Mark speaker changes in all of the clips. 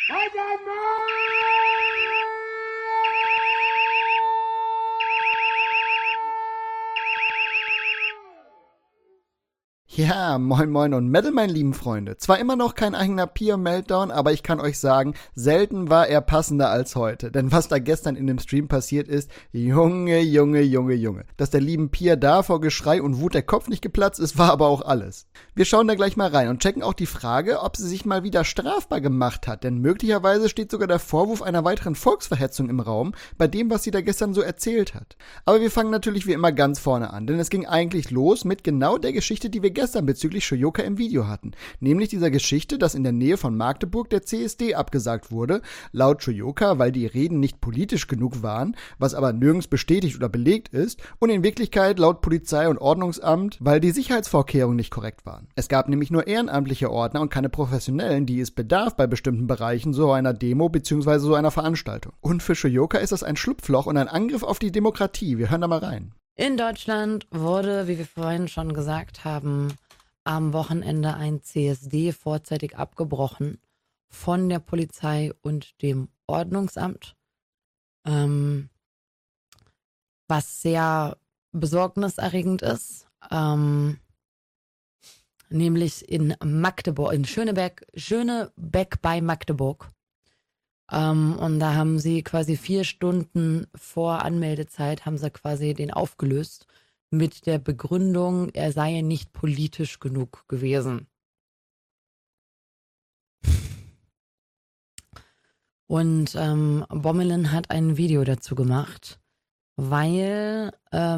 Speaker 1: Ja, moin moin und Metal, meine lieben Freunde. Zwar immer noch kein eigener Pier-Meltdown, aber ich kann euch sagen, selten war er passender als heute. Denn was da gestern in dem Stream passiert ist, Junge. Dass der lieben Pia da vor Geschrei und Wut der Kopf nicht geplatzt ist, war aber auch alles. Wir schauen da gleich mal rein und checken auch die Frage, ob sie sich mal wieder strafbar gemacht hat. Denn möglicherweise steht sogar der Vorwurf einer weiteren Volksverhetzung im Raum, bei dem, was sie da gestern so erzählt hat. Aber wir fangen natürlich wie immer ganz vorne an, denn es ging eigentlich los mit genau der Geschichte, die wir gestern bezüglich Shoyoka im Video hatten. Nämlich dieser Geschichte, dass in der Nähe von Magdeburg der CSD abgesagt wurde, laut Shoyoka, weil die Reden nicht politisch genug waren, was aber nirgends bestätigt oder belegt ist, und in Wirklichkeit laut Polizei und Ordnungsamt, weil die Sicherheitsvorkehrungen nicht korrekt waren. Es gab nämlich nur ehrenamtliche Ordner und keine professionellen, die es bedarf bei bestimmten Bereichen so einer Demo bzw. so einer Veranstaltung. Und für Shoyoka ist das ein Schlupfloch und ein Angriff auf die Demokratie. Wir hören da mal rein.
Speaker 2: In Deutschland wurde, wie wir vorhin schon gesagt haben, am Wochenende ein CSD vorzeitig abgebrochen von der Polizei und dem Ordnungsamt, was sehr besorgniserregend ist, nämlich in Magdeburg, in Schönebeck bei Magdeburg. Und da haben sie quasi 4 Stunden vor Anmeldezeit haben sie quasi den aufgelöst mit der Begründung, er sei nicht politisch genug gewesen. Und Bommelin hat ein Video dazu gemacht, weil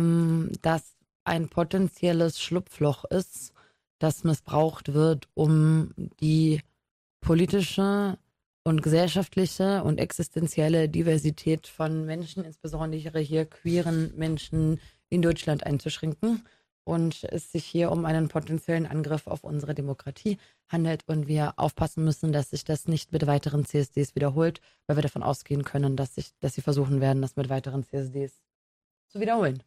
Speaker 2: das ein potenzielles Schlupfloch ist, das missbraucht wird, um die politische und gesellschaftliche und existenzielle Diversität von Menschen, insbesondere hier queeren Menschen in Deutschland einzuschränken und es sich hier um einen potenziellen Angriff auf unsere Demokratie handelt und wir aufpassen müssen, dass sich das nicht mit weiteren CSDs wiederholt, weil wir davon ausgehen können, dass sie versuchen werden, das mit weiteren CSDs zu wiederholen.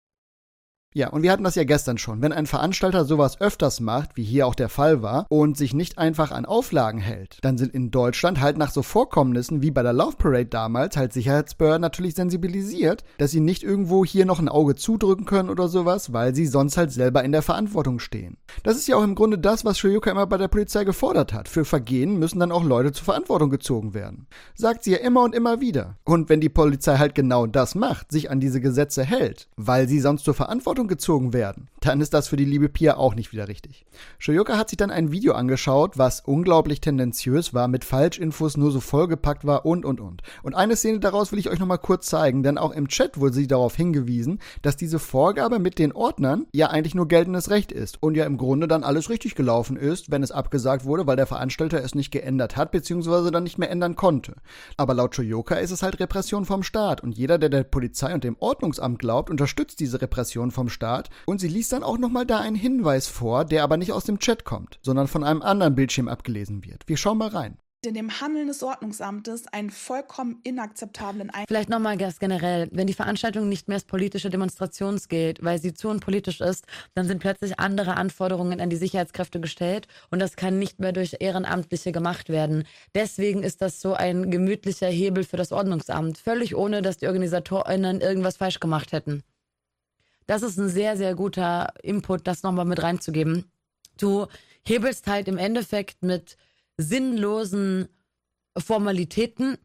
Speaker 1: Ja, und wir hatten das ja gestern schon. Wenn ein Veranstalter sowas öfters macht, wie hier auch der Fall war, und sich nicht einfach an Auflagen hält, dann sind in Deutschland halt nach so Vorkommnissen wie bei der Love Parade damals halt Sicherheitsbehörden natürlich sensibilisiert, dass sie nicht irgendwo hier noch ein Auge zudrücken können oder sowas, weil sie sonst halt selber in der Verantwortung stehen. Das ist ja auch im Grunde das, was Shoyoka immer bei der Polizei gefordert hat. Für Vergehen müssen dann auch Leute zur Verantwortung gezogen werden. Sagt sie ja immer und immer wieder. Und wenn die Polizei halt genau das macht, sich an diese Gesetze hält, weil sie sonst zur Verantwortung gezogen werden, dann ist das für die liebe Pia auch nicht wieder richtig. Shoyoka hat sich dann ein Video angeschaut, was unglaublich tendenziös war, mit Falschinfos nur so vollgepackt war und. Und eine Szene daraus will ich euch nochmal kurz zeigen, denn auch im Chat wurde sie darauf hingewiesen, dass diese Vorgabe mit den Ordnern ja eigentlich nur geltendes Recht ist und ja im Grunde dann alles richtig gelaufen ist, wenn es abgesagt wurde, weil der Veranstalter es nicht geändert hat, beziehungsweise dann nicht mehr ändern konnte. Aber laut Shoyoka ist es halt Repression vom Staat und jeder, der der Polizei und dem Ordnungsamt glaubt, unterstützt diese Repression vom Staat und sie liest dann auch nochmal da einen Hinweis vor, der aber nicht aus dem Chat kommt, sondern von einem anderen Bildschirm abgelesen wird. Wir schauen mal rein.
Speaker 3: In dem Handeln des Ordnungsamtes einen vollkommen inakzeptablen
Speaker 2: Vielleicht nochmal ganz generell, wenn die Veranstaltung nicht mehr als politische Demonstration gilt, weil sie zu unpolitisch ist, dann sind plötzlich andere Anforderungen an die Sicherheitskräfte gestellt und das kann nicht mehr durch Ehrenamtliche gemacht werden. Deswegen ist das so ein gemütlicher Hebel für das Ordnungsamt, völlig ohne, dass die OrganisatorInnen irgendwas falsch gemacht hätten. Das ist ein sehr, sehr guter Input, das nochmal mit reinzugeben. Du hebelst halt im Endeffekt mit sinnlosen Formalitäten,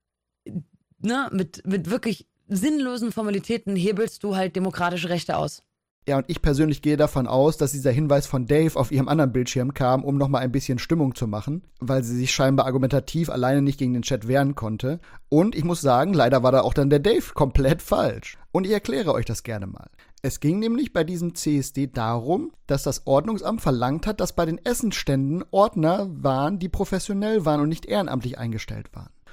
Speaker 2: ne, mit wirklich sinnlosen Formalitäten hebelst du halt demokratische Rechte aus.
Speaker 1: Ja, und ich persönlich gehe davon aus, dass dieser Hinweis von Dave auf ihrem anderen Bildschirm kam, um nochmal ein bisschen Stimmung zu machen, weil sie sich scheinbar argumentativ alleine nicht gegen den Chat wehren konnte. Und ich muss sagen, leider war da auch dann der Dave komplett falsch. Und ich erkläre euch das gerne mal. Es ging nämlich bei diesem CSD darum, dass das Ordnungsamt verlangt hat, dass bei den Essensständen Ordner waren, die professionell waren und nicht ehrenamtlich eingestellt waren.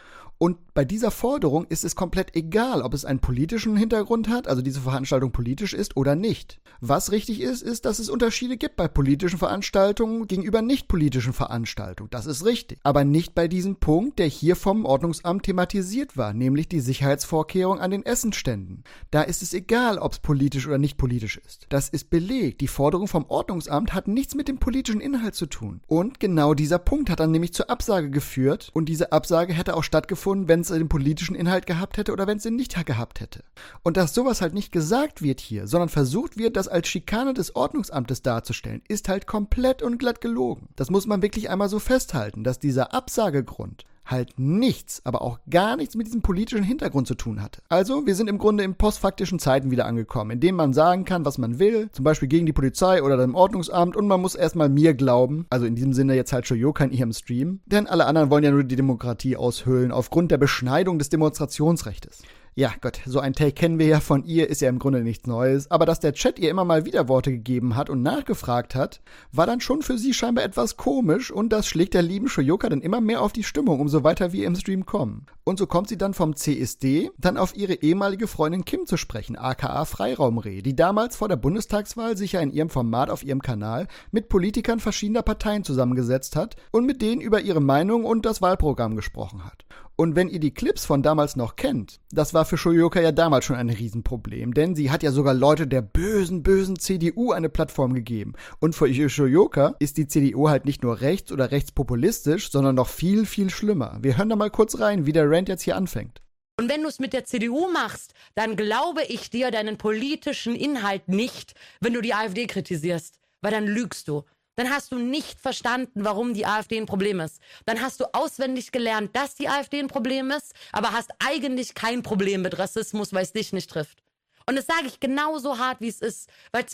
Speaker 1: Und bei dieser Forderung ist es komplett egal, ob es einen politischen Hintergrund hat, also diese Veranstaltung politisch ist oder nicht. Was richtig ist, dass es Unterschiede gibt bei politischen Veranstaltungen gegenüber nicht politischen Veranstaltungen. Das ist richtig. Aber nicht bei diesem Punkt, der hier vom Ordnungsamt thematisiert war, nämlich die Sicherheitsvorkehrung an den Essenständen. Da ist es egal, ob es politisch oder nicht politisch ist. Das ist belegt. Die Forderung vom Ordnungsamt hat nichts mit dem politischen Inhalt zu tun. Und genau dieser Punkt hat dann nämlich zur Absage geführt. Und diese Absage hätte auch stattgefunden, wenn es den politischen Inhalt gehabt hätte oder wenn es den nicht gehabt hätte. Und dass sowas halt nicht gesagt wird hier, sondern versucht wird, das als Schikane des Ordnungsamtes darzustellen, ist halt komplett und glatt gelogen. Das muss man wirklich einmal so festhalten, dass dieser Absagegrund halt nichts, aber auch gar nichts mit diesem politischen Hintergrund zu tun hatte. Also, wir sind im Grunde in postfaktischen Zeiten wieder angekommen, in denen man sagen kann, was man will, zum Beispiel gegen die Polizei oder dem Ordnungsamt, und man muss erstmal mir glauben, also in diesem Sinne jetzt halt Shoyoka in ihrem Stream, denn alle anderen wollen ja nur die Demokratie aushöhlen aufgrund der Beschneidung des Demonstrationsrechtes. Ja, Gott, so ein Take kennen wir ja von ihr, ist ja im Grunde nichts Neues. Aber dass der Chat ihr immer mal wieder Worte gegeben hat und nachgefragt hat, war dann schon für sie scheinbar etwas komisch, und das schlägt der lieben Shoyoka dann immer mehr auf die Stimmung, umso weiter wir im Stream kommen. Und so kommt sie dann vom CSD dann auf ihre ehemalige Freundin Kim zu sprechen, aka Freiraumreh, die damals vor der Bundestagswahl sich ja in ihrem Format auf ihrem Kanal mit Politikern verschiedener Parteien zusammengesetzt hat und mit denen über ihre Meinung und das Wahlprogramm gesprochen hat. Und wenn ihr die Clips von damals noch kennt, das war für Shoyoka ja damals schon ein Riesenproblem, denn sie hat ja sogar Leute der bösen CDU eine Plattform gegeben. Und für Shoyoka ist die CDU halt nicht nur rechts oder rechtspopulistisch, sondern noch viel, viel schlimmer. Wir hören da mal kurz rein, wie der Rant jetzt hier anfängt.
Speaker 2: Und wenn du es mit der CDU machst, dann glaube ich dir deinen politischen Inhalt nicht, wenn du die AfD kritisierst, weil dann lügst du. Dann hast du nicht verstanden, warum die AfD ein Problem ist. Dann hast du auswendig gelernt, dass die AfD ein Problem ist, aber hast eigentlich kein Problem mit Rassismus, weil es dich nicht trifft. Und das sage ich genauso hart, wie es ist. Weil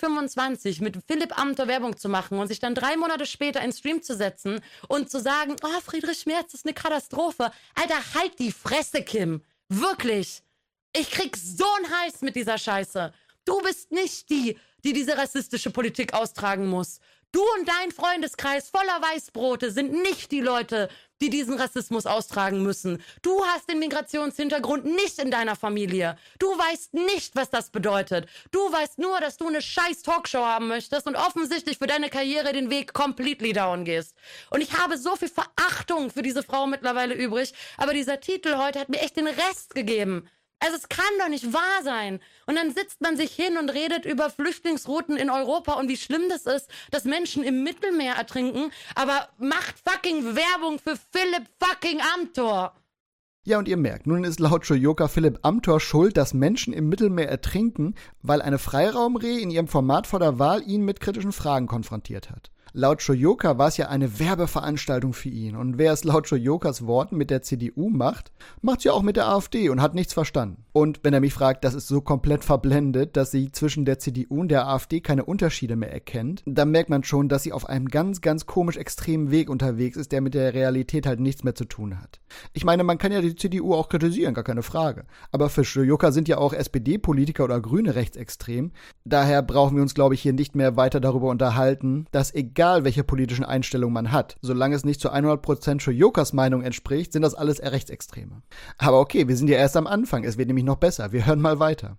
Speaker 2: 2025 mit Philipp Amthor Werbung zu machen und sich dann 3 Monate später in Stream zu setzen und zu sagen, oh, Friedrich Merz ist eine Katastrophe. Alter, halt die Fresse, Kim. Wirklich. Ich krieg so einen Hals mit dieser Scheiße. Du bist nicht die diese rassistische Politik austragen muss. Du und dein Freundeskreis voller Weißbrote sind nicht die Leute, die diesen Rassismus austragen müssen. Du hast den Migrationshintergrund nicht in deiner Familie. Du weißt nicht, was das bedeutet. Du weißt nur, dass du eine scheiß Talkshow haben möchtest und offensichtlich für deine Karriere den Weg completely down gehst. Und ich habe so viel Verachtung für diese Frau mittlerweile übrig, aber dieser Titel heute hat mir echt den Rest gegeben. Also es kann doch nicht wahr sein. Und dann sitzt man sich hin und redet über Flüchtlingsrouten in Europa und wie schlimm das ist, dass Menschen im Mittelmeer ertrinken, aber macht fucking Werbung für Philipp fucking Amthor.
Speaker 1: Ja, und ihr merkt, nun ist laut Shoyoka Philipp Amthor schuld, dass Menschen im Mittelmeer ertrinken, weil eine Freiraumreh in ihrem Format vor der Wahl ihn mit kritischen Fragen konfrontiert hat. Laut Shoyoka war es ja eine Werbeveranstaltung für ihn. Und wer es laut Shoyokas Worten mit der CDU macht, macht es ja auch mit der AfD und hat nichts verstanden. Und wenn er mich fragt, das ist so komplett verblendet, dass sie zwischen der CDU und der AfD keine Unterschiede mehr erkennt, dann merkt man schon, dass sie auf einem ganz, ganz komisch extremen Weg unterwegs ist, der mit der Realität halt nichts mehr zu tun hat. Ich meine, man kann ja die CDU auch kritisieren, gar keine Frage. Aber für Shoyoka sind ja auch SPD-Politiker oder Grüne rechtsextrem. Daher brauchen wir uns, glaube ich, hier nicht mehr weiter darüber unterhalten, dass egal welche politischen Einstellungen man hat, solange es nicht zu 100% Shoyokas Meinung entspricht, sind das alles eher Rechtsextreme. Aber okay, wir sind ja erst am Anfang, es wird nämlich noch besser. Wir hören mal weiter.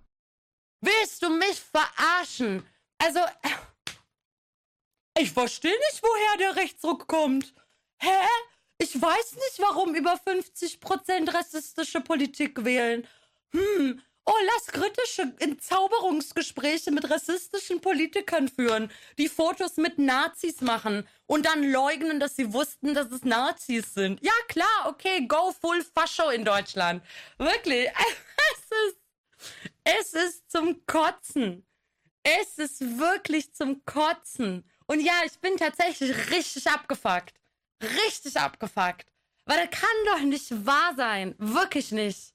Speaker 2: Willst du mich verarschen? Also, ich verstehe nicht, woher der Rechtsruck kommt. Hä? Ich weiß nicht, warum über 50% rassistische Politik wählen. Oh, lass kritische Entzauberungsgespräche mit rassistischen Politikern führen, die Fotos mit Nazis machen und dann leugnen, dass sie wussten, dass es Nazis sind. Ja, klar, okay, go full Fascho in Deutschland. Wirklich, es ist zum Kotzen. Es ist wirklich zum Kotzen. Und ja, ich bin tatsächlich richtig abgefuckt. Richtig abgefuckt. Weil das kann doch nicht wahr sein. Wirklich nicht.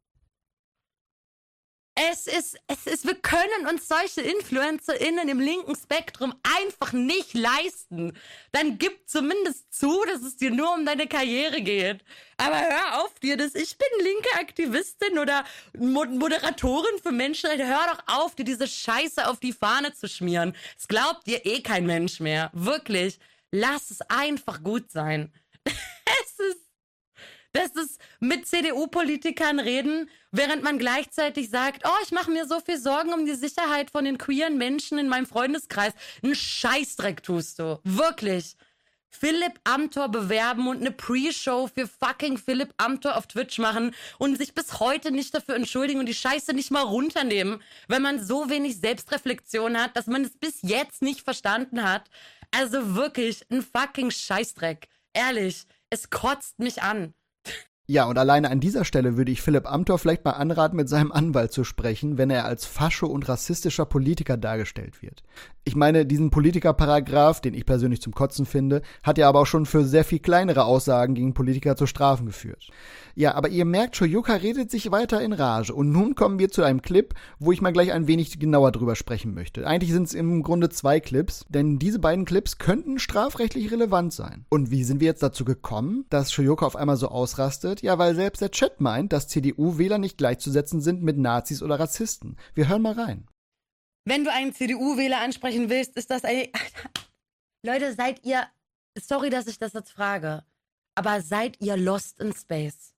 Speaker 2: Wir können uns solche InfluencerInnen im linken Spektrum einfach nicht leisten. Dann gib zumindest zu, dass es dir nur um deine Karriere geht. Aber hör auf dir das. Ich bin linke Aktivistin oder Moderatorin für Menschenrechte. Hör doch auf, dir diese Scheiße auf die Fahne zu schmieren. Das glaubt dir eh kein Mensch mehr. Wirklich. Lass es einfach gut sein. Das ist mit CDU-Politikern reden, während man gleichzeitig sagt, oh, ich mache mir so viel Sorgen um die Sicherheit von den queeren Menschen in meinem Freundeskreis. Ein Scheißdreck tust du. Wirklich. Philipp Amthor bewerben und eine Pre-Show für fucking Philipp Amthor auf Twitch machen und sich bis heute nicht dafür entschuldigen und die Scheiße nicht mal runternehmen, weil man so wenig Selbstreflexion hat, dass man es bis jetzt nicht verstanden hat. Also wirklich ein fucking Scheißdreck. Ehrlich, es kotzt mich an.
Speaker 1: Ja, und alleine an dieser Stelle würde ich Philipp Amthor vielleicht mal anraten, mit seinem Anwalt zu sprechen, wenn er als Fascho und rassistischer Politiker dargestellt wird. Ich meine, diesen Politikerparagraph, den ich persönlich zum Kotzen finde, hat ja aber auch schon für sehr viel kleinere Aussagen gegen Politiker zu Strafen geführt. Ja, aber ihr merkt, Shoyuka redet sich weiter in Rage. Und nun kommen wir zu einem Clip, wo ich mal gleich ein wenig genauer drüber sprechen möchte. Eigentlich sind es im Grunde 2 Clips, denn diese beiden Clips könnten strafrechtlich relevant sein. Und wie sind wir jetzt dazu gekommen, dass Shoyuka auf einmal so ausrastet? Ja, weil selbst der Chat meint, dass CDU-Wähler nicht gleichzusetzen sind mit Nazis oder Rassisten. Wir hören mal rein.
Speaker 2: Wenn du einen CDU-Wähler ansprechen willst, ist das ein... Leute, seid ihr... Sorry, dass ich das jetzt frage. Aber seid ihr lost in space?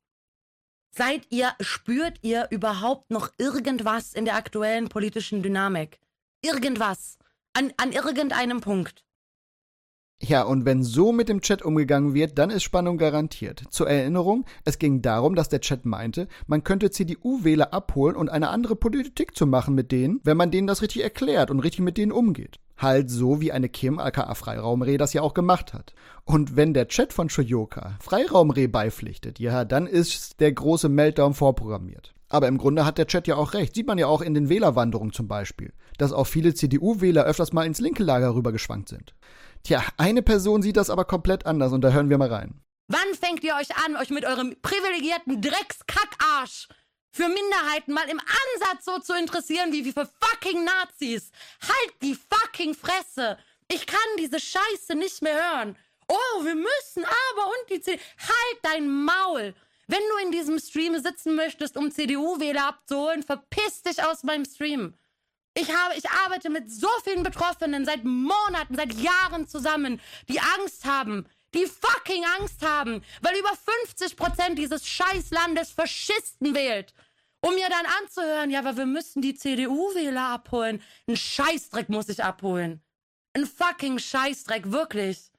Speaker 2: Spürt ihr überhaupt noch irgendwas in der aktuellen politischen Dynamik? Irgendwas. An irgendeinem Punkt.
Speaker 1: Ja, und wenn so mit dem Chat umgegangen wird, dann ist Spannung garantiert. Zur Erinnerung, es ging darum, dass der Chat meinte, man könnte CDU-Wähler abholen und eine andere Politik zu machen mit denen, wenn man denen das richtig erklärt und richtig mit denen umgeht. Halt so, wie eine Kim aka Freiraumreh das ja auch gemacht hat. Und wenn der Chat von Shoyuka Freiraumreh beipflichtet, ja, dann ist der große Meltdown vorprogrammiert. Aber im Grunde hat der Chat ja auch recht. Sieht man ja auch in den Wählerwanderungen zum Beispiel, dass auch viele CDU-Wähler öfters mal ins linke Lager rübergeschwankt sind. Tja, eine Person sieht das aber komplett anders und da hören wir mal rein.
Speaker 2: Wann fängt ihr euch an, euch mit eurem privilegierten Dreckskackarsch für Minderheiten mal im Ansatz so zu interessieren wie für fucking Nazis? Halt die fucking Fresse! Ich kann diese Scheiße nicht mehr hören. Oh, wir müssen aber und die CDU... Halt dein Maul! Wenn du in diesem Stream sitzen möchtest, um CDU-Wähler abzuholen, verpiss dich aus meinem Stream. Ich arbeite mit so vielen Betroffenen seit Monaten, seit Jahren zusammen, die Angst haben, die fucking Angst haben, weil über 50% dieses Scheißlandes Faschisten wählt. Um mir dann anzuhören, ja, aber wir müssen die CDU-Wähler abholen. Ein Scheißdreck muss ich abholen. Ein fucking Scheißdreck, wirklich.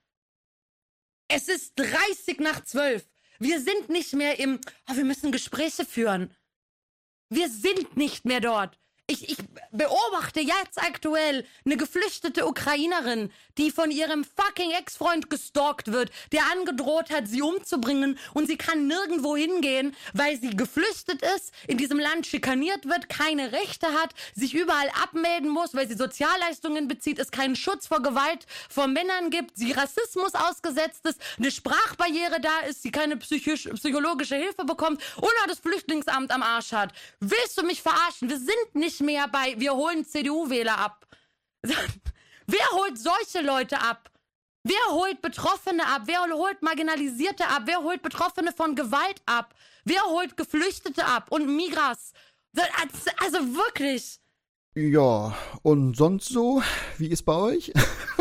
Speaker 2: Es ist 11:30. Wir sind nicht mehr wir müssen Gespräche führen. Wir sind nicht mehr dort. Ich beobachte jetzt aktuell eine geflüchtete Ukrainerin, die von ihrem fucking Ex-Freund gestalkt wird, der angedroht hat, sie umzubringen und sie kann nirgendwo hingehen, weil sie geflüchtet ist, in diesem Land schikaniert wird, keine Rechte hat, sich überall abmelden muss, weil sie Sozialleistungen bezieht, es keinen Schutz vor Gewalt vor Männern gibt, sie Rassismus ausgesetzt ist, eine Sprachbarriere da ist, sie keine psychologische Hilfe bekommt oder das Flüchtlingsamt am Arsch hat. Willst du mich verarschen? Wir sind nicht mehr bei, wir holen CDU-Wähler ab. Wer holt solche Leute ab? Wer holt Betroffene ab? Wer holt Marginalisierte ab? Wer holt Betroffene von Gewalt ab? Wer holt Geflüchtete ab? Und Migras? Also wirklich.
Speaker 1: Ja, und sonst so? Wie ist bei euch?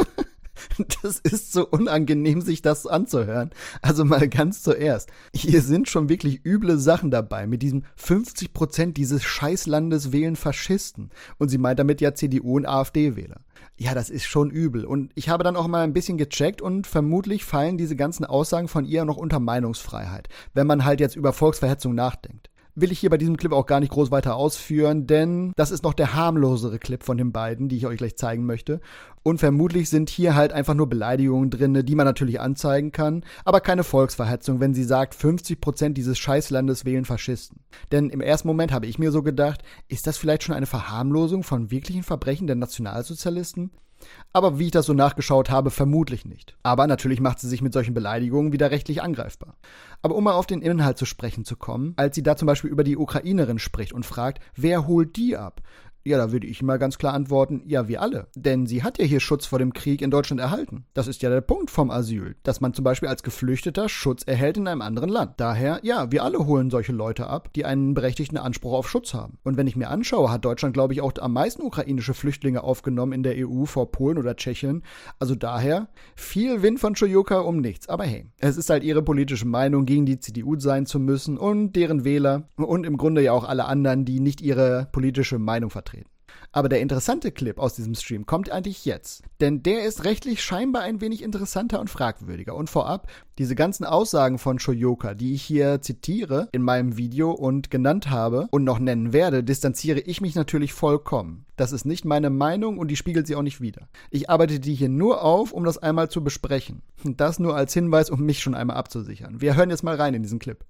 Speaker 1: Das ist so unangenehm, sich das anzuhören. Also mal ganz zuerst. Hier sind schon wirklich üble Sachen dabei. Mit diesem 50% dieses Scheißlandes wählen Faschisten. Und sie meint damit ja CDU und AfD-Wähler. Ja, das ist schon übel. Und ich habe dann auch mal ein bisschen gecheckt und vermutlich fallen diese ganzen Aussagen von ihr noch unter Meinungsfreiheit, wenn man halt jetzt über Volksverhetzung nachdenkt. Will ich hier bei diesem Clip auch gar nicht groß weiter ausführen, denn das ist noch der harmlosere Clip von den beiden, die ich euch gleich zeigen möchte. Und vermutlich sind hier halt einfach nur Beleidigungen drin, die man natürlich anzeigen kann, aber keine Volksverhetzung, wenn sie sagt, 50% dieses Scheißlandes wählen Faschisten. Denn im ersten Moment habe ich mir so gedacht, ist das vielleicht schon eine Verharmlosung von wirklichen Verbrechen der Nationalsozialisten? Aber wie ich das so nachgeschaut habe, vermutlich nicht. Aber natürlich macht sie sich mit solchen Beleidigungen wieder rechtlich angreifbar. Aber um mal auf den Inhalt zu sprechen zu kommen, als sie da zum Beispiel über die Ukrainerin spricht und fragt, wer holt die ab? Ja, da würde ich mal ganz klar antworten, ja, wir alle. Denn sie hat ja hier Schutz vor dem Krieg in Deutschland erhalten. Das ist ja der Punkt vom Asyl, dass man zum Beispiel als Geflüchteter Schutz erhält in einem anderen Land. Daher, ja, wir alle holen solche Leute ab, die einen berechtigten Anspruch auf Schutz haben. Und wenn ich mir anschaue, hat Deutschland, glaube ich, auch am meisten ukrainische Flüchtlinge aufgenommen in der EU vor Polen oder Tschechien. Also daher, viel Wind von Schuljoka um nichts. Aber hey, es ist halt ihre politische Meinung, gegen die CDU sein zu müssen und deren Wähler und im Grunde ja auch alle anderen, die nicht ihre politische Meinung vertreten. Aber der interessante Clip aus diesem Stream kommt eigentlich jetzt. Denn der ist rechtlich scheinbar ein wenig interessanter und fragwürdiger. Und vorab, diese ganzen Aussagen von Schuljoka, die ich hier zitiere in meinem Video und genannt habe und noch nennen werde, distanziere ich mich natürlich vollkommen. Das ist nicht meine Meinung und die spiegelt sie auch nicht wider. Ich arbeite die hier nur auf, um das einmal zu besprechen. Und das nur als Hinweis, um mich schon einmal abzusichern. Wir hören jetzt mal rein in diesen Clip.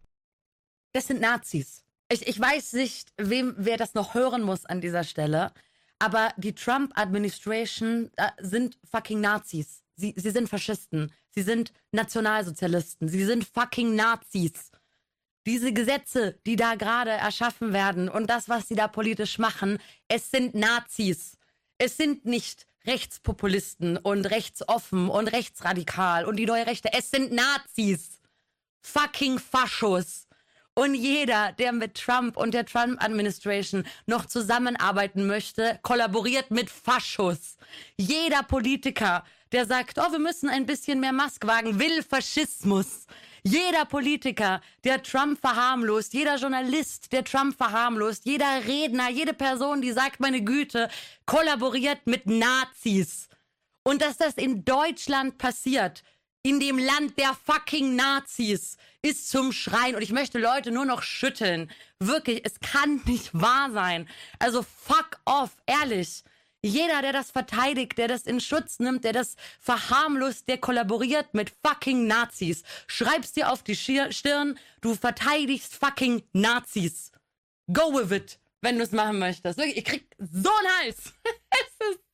Speaker 2: Das sind Nazis. Ich weiß nicht, wer das noch hören muss an dieser Stelle, aber die Trump-Administration sind fucking Nazis. Sie sind Faschisten. Sie sind Nationalsozialisten. Sie sind fucking Nazis. Diese Gesetze, die da gerade erschaffen werden und das, was sie da politisch machen, es sind Nazis. Es sind nicht Rechtspopulisten und rechtsoffen und rechtsradikal und die neue Rechte. Es sind Nazis. Fucking Faschos. Und jeder, der mit Trump und der Trump-Administration noch zusammenarbeiten möchte, kollaboriert mit Faschos. Jeder Politiker, der sagt, oh, wir müssen ein bisschen mehr Mask wagen, will Faschismus. Jeder Politiker, der Trump verharmlost, jeder Journalist, der Trump verharmlost, jeder Redner, jede Person, die sagt, meine Güte, kollaboriert mit Nazis. Und dass das in Deutschland passiert, in dem Land der fucking Nazis, ist zum Schreien. Und ich möchte Leute nur noch schütteln. Wirklich, es kann nicht wahr sein. Also fuck off, ehrlich. Jeder, der das verteidigt, der das in Schutz nimmt, der das verharmlost, der kollaboriert mit fucking Nazis. Schreib's dir auf die Stirn, du verteidigst fucking Nazis. Go with it, wenn du es machen möchtest. Wirklich, ich krieg so einen Hals. Es ist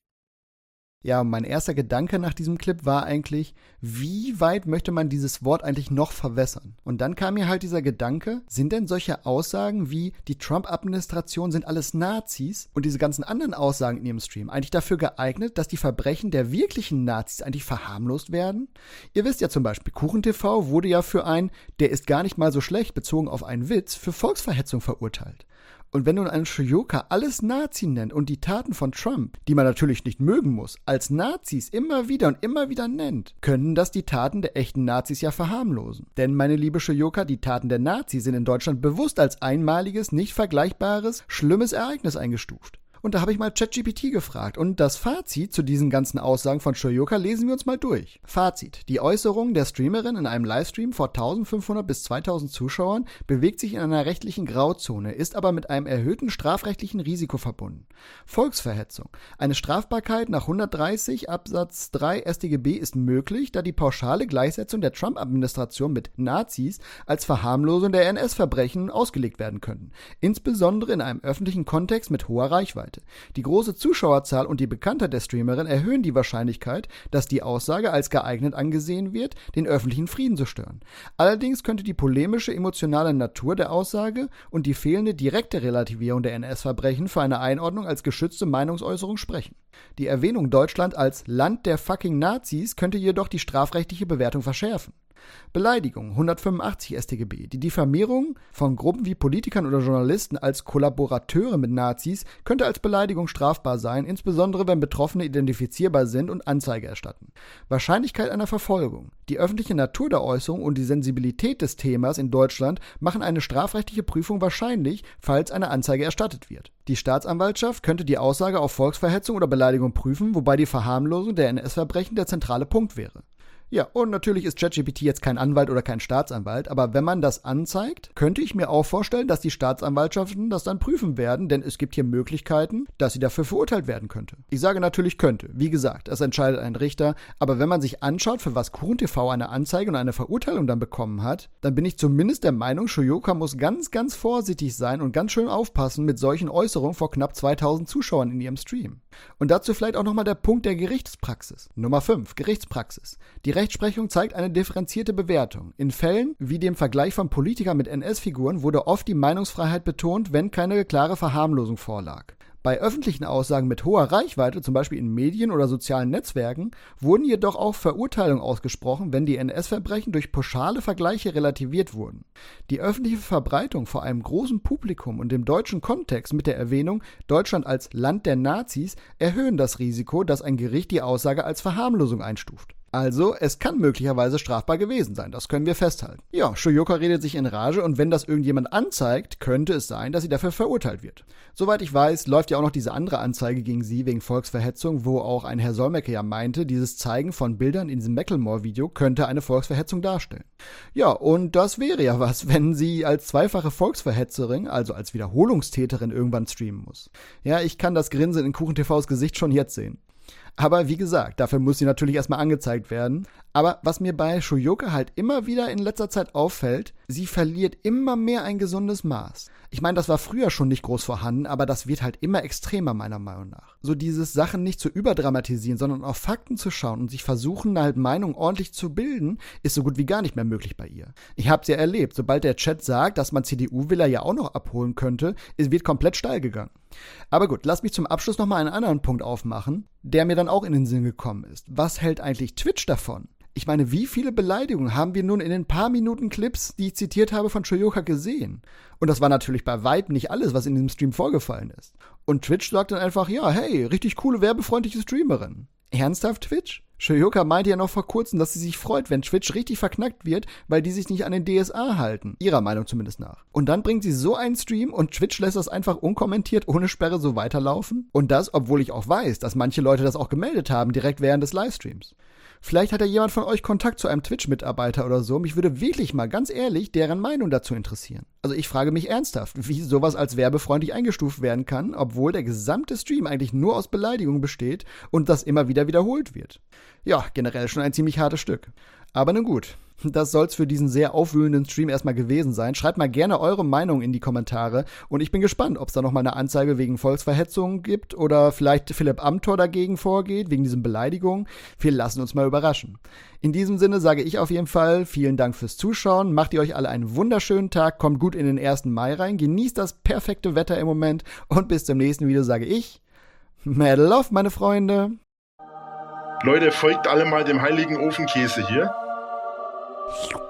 Speaker 1: Ja, mein erster Gedanke nach diesem Clip war eigentlich, wie weit möchte man dieses Wort eigentlich noch verwässern? Und dann kam mir halt dieser Gedanke, sind denn solche Aussagen wie die Trump-Administration sind alles Nazis und diese ganzen anderen Aussagen in ihrem Stream eigentlich dafür geeignet, dass die Verbrechen der wirklichen Nazis eigentlich verharmlost werden? Ihr wisst ja zum Beispiel, KuchenTV wurde ja für der ist gar nicht mal so schlecht, bezogen auf einen Witz, für Volksverhetzung verurteilt. Und wenn nun ein Schuljoka alles Nazi nennt und die Taten von Trump, die man natürlich nicht mögen muss, als Nazis immer wieder nennt, können das die Taten der echten Nazis ja verharmlosen. Denn, meine liebe Schuljoka, die Taten der Nazis sind in Deutschland bewusst als einmaliges, nicht vergleichbares, schlimmes Ereignis eingestuft. Und da habe ich mal ChatGPT gefragt. Und das Fazit zu diesen ganzen Aussagen von Schuljoka lesen wir uns mal durch. Fazit. Die Äußerung der Streamerin in einem Livestream vor 1500 bis 2000 Zuschauern bewegt sich in einer rechtlichen Grauzone, ist aber mit einem erhöhten strafrechtlichen Risiko verbunden. Volksverhetzung. Eine Strafbarkeit nach 130 Absatz 3 StGB ist möglich, da die pauschale Gleichsetzung der Trump-Administration mit Nazis als Verharmlosung der NS-Verbrechen ausgelegt werden könnten. Insbesondere in einem öffentlichen Kontext mit hoher Reichweite. Die große Zuschauerzahl und die Bekanntheit der Streamerin erhöhen die Wahrscheinlichkeit, dass die Aussage als geeignet angesehen wird, den öffentlichen Frieden zu stören. Allerdings könnte die polemische, emotionale Natur der Aussage und die fehlende direkte Relativierung der NS-Verbrechen für eine Einordnung als geschützte Meinungsäußerung sprechen. Die Erwähnung Deutschland als Land der fucking Nazis könnte jedoch die strafrechtliche Bewertung verschärfen. Beleidigung, 185 StGB. Die Diffamierung von Gruppen wie Politikern oder Journalisten als Kollaborateure mit Nazis könnte als Beleidigung strafbar sein, insbesondere wenn Betroffene identifizierbar sind und Anzeige erstatten. Wahrscheinlichkeit einer Verfolgung. Die öffentliche Natur der Äußerung und die Sensibilität des Themas in Deutschland machen eine strafrechtliche Prüfung wahrscheinlich, falls eine Anzeige erstattet wird. Die Staatsanwaltschaft könnte die Aussage auf Volksverhetzung oder Beleidigung prüfen, wobei die Verharmlosung der NS-Verbrechen der zentrale Punkt wäre. Ja, und natürlich ist ChatGPT jetzt kein Anwalt oder kein Staatsanwalt, aber wenn man das anzeigt, könnte ich mir auch vorstellen, dass die Staatsanwaltschaften das dann prüfen werden, denn es gibt hier Möglichkeiten, dass sie dafür verurteilt werden könnte. Ich sage natürlich könnte, wie gesagt, das entscheidet ein Richter, aber wenn man sich anschaut, für was KuchenTV eine Anzeige und eine Verurteilung dann bekommen hat, dann bin ich zumindest der Meinung, Schuljoka muss ganz, ganz vorsichtig sein und ganz schön aufpassen mit solchen Äußerungen vor knapp 2000 Zuschauern in ihrem Stream. Und dazu vielleicht auch nochmal der Punkt der Gerichtspraxis. Nummer 5, Gerichtspraxis. Die Rechtsprechung zeigt eine differenzierte Bewertung. In Fällen wie dem Vergleich von Politikern mit NS-Figuren wurde oft die Meinungsfreiheit betont, wenn keine klare Verharmlosung vorlag. Bei öffentlichen Aussagen mit hoher Reichweite, zum Beispiel in Medien oder sozialen Netzwerken, wurden jedoch auch Verurteilungen ausgesprochen, wenn die NS-Verbrechen durch pauschale Vergleiche relativiert wurden. Die öffentliche Verbreitung vor einem großen Publikum und im deutschen Kontext mit der Erwähnung Deutschland als Land der Nazis erhöhen das Risiko, dass ein Gericht die Aussage als Verharmlosung einstuft. Also, es kann möglicherweise strafbar gewesen sein, das können wir festhalten. Ja, Shoyoka redet sich in Rage und wenn das irgendjemand anzeigt, könnte es sein, dass sie dafür verurteilt wird. Soweit ich weiß, läuft ja auch noch diese andere Anzeige gegen sie wegen Volksverhetzung, wo auch ein Herr Solmecke ja meinte, dieses Zeigen von Bildern in diesem Macklemore-Video könnte eine Volksverhetzung darstellen. Ja, und das wäre ja was, wenn sie als zweifache Volksverhetzerin, also als Wiederholungstäterin irgendwann streamen muss. Ja, ich kann das Grinsen in KuchenTVs Gesicht schon jetzt sehen. Aber wie gesagt, dafür muss sie natürlich erstmal angezeigt werden. Aber was mir bei Shoyoka halt immer wieder in letzter Zeit auffällt, sie verliert immer mehr ein gesundes Maß. Ich meine, das war früher schon nicht groß vorhanden, aber das wird halt immer extremer meiner Meinung nach. So dieses Sachen nicht zu überdramatisieren, sondern auf Fakten zu schauen und sich versuchen, halt Meinungen ordentlich zu bilden, ist so gut wie gar nicht mehr möglich bei ihr. Ich hab's ja erlebt, sobald der Chat sagt, dass man CDU-Wähler ja auch noch abholen könnte, es wird komplett steil gegangen. Aber gut, lass mich zum Abschluss nochmal einen anderen Punkt aufmachen, der mir dann auch in den Sinn gekommen ist. Was hält eigentlich Twitch davon? Ich meine, wie viele Beleidigungen haben wir nun in den paar Minuten Clips, die ich zitiert habe, von Shoyoka gesehen? Und das war natürlich bei weitem nicht alles, was in diesem Stream vorgefallen ist. Und Twitch sagt dann einfach, ja, hey, richtig coole, werbefreundliche Streamerin. Ernsthaft, Twitch? Shoyoka meinte ja noch vor kurzem, dass sie sich freut, wenn Twitch richtig verknackt wird, weil die sich nicht an den DSA halten. Ihrer Meinung zumindest nach. Und dann bringt sie so einen Stream und Twitch lässt das einfach unkommentiert ohne Sperre so weiterlaufen? Und das, obwohl ich auch weiß, dass manche Leute das auch gemeldet haben, direkt während des Livestreams. Vielleicht hat ja jemand von euch Kontakt zu einem Twitch-Mitarbeiter oder so. Mich würde wirklich mal ganz ehrlich deren Meinung dazu interessieren. Also ich frage mich ernsthaft, wie sowas als werbefreundlich eingestuft werden kann, obwohl der gesamte Stream eigentlich nur aus Beleidigungen besteht und das immer wieder wiederholt wird. Ja, generell schon ein ziemlich hartes Stück. Aber nun gut, das soll's für diesen sehr aufwühlenden Stream erstmal gewesen sein. Schreibt mal gerne eure Meinung in die Kommentare und ich bin gespannt, ob es da nochmal eine Anzeige wegen Volksverhetzung gibt oder vielleicht Philipp Amthor dagegen vorgeht, wegen diesen Beleidigungen. Wir lassen uns mal überraschen. In diesem Sinne sage ich auf jeden Fall vielen Dank fürs Zuschauen. Macht ihr euch alle einen wunderschönen Tag, kommt gut in den 1. Mai rein, genießt das perfekte Wetter im Moment und bis zum nächsten Video sage ich, Mad Love, meine Freunde.
Speaker 4: Leute, folgt alle mal dem heiligen Ofenkäse hier.